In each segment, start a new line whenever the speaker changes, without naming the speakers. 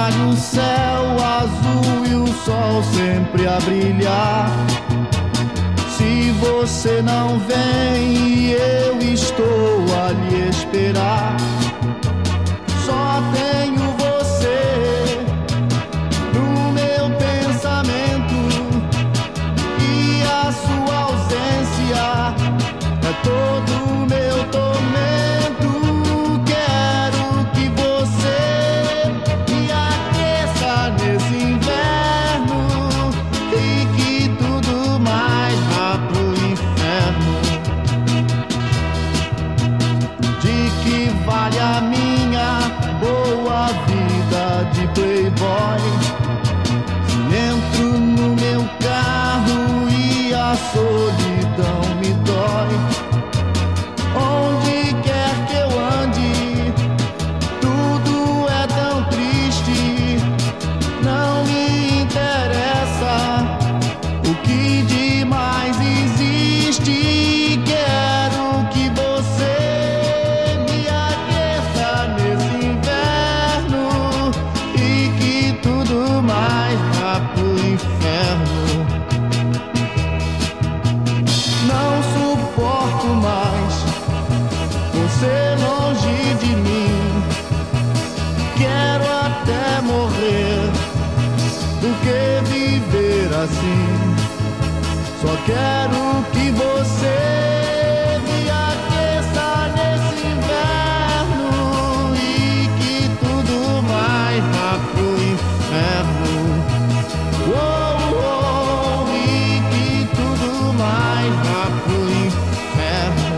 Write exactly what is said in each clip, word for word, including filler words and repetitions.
vale o céu azul e o sol sempre a brilhar. Se você não vem, eu estou a lhe esperar. Só tenho você no meu pensamento, e a sua ausência é todo o meu tormento. Quero que você me aqueça nesse inverno e que tudo mais vá pro inferno. De que vale a minha boa vida de playboy se entro no meu carro e a solidão me dói? Onde quer que eu ande, tudo é tão triste. Não me interessa o que de mais existe. Quero que você me aqueça nesse inverno e que tudo mais vá pro inferno. Não suporto mais você longe de mim. Quero até morrer do que viver assim. Só quero que você me aqueça nesse inverno e que tudo mais vá pro inferno. Oh, oh, e que tudo mais vá pro inferno.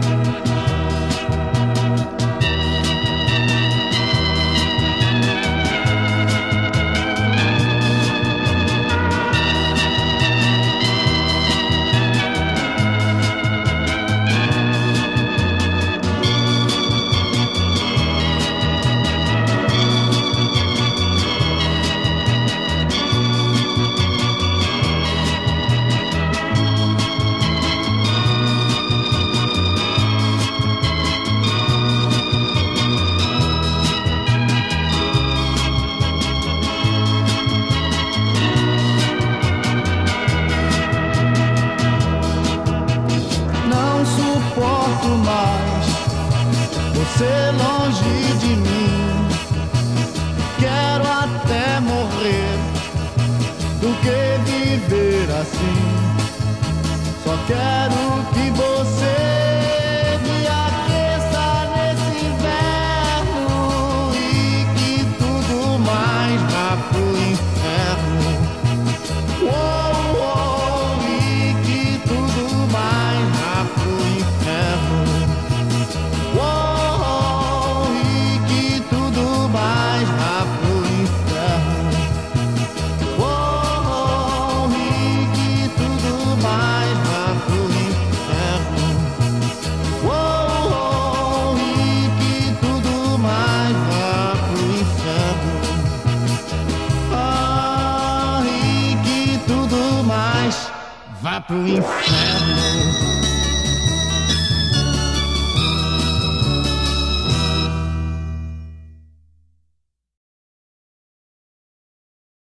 Não suporto mais você longe de mim. Quero até morrer do que viver assim. Só quero que você me aqueça nesse inverno e que tudo mais vá pro inferno. Oh, oh, e que tudo mais vá pro inferno. Oh, oh, e que tudo mais vá pro inferno. Oh, oh, e que tudo mais vá pro inferno. Oh, oh, e que tudo mais vá pro inferno. Ah, e que tudo mais vá pro inferno.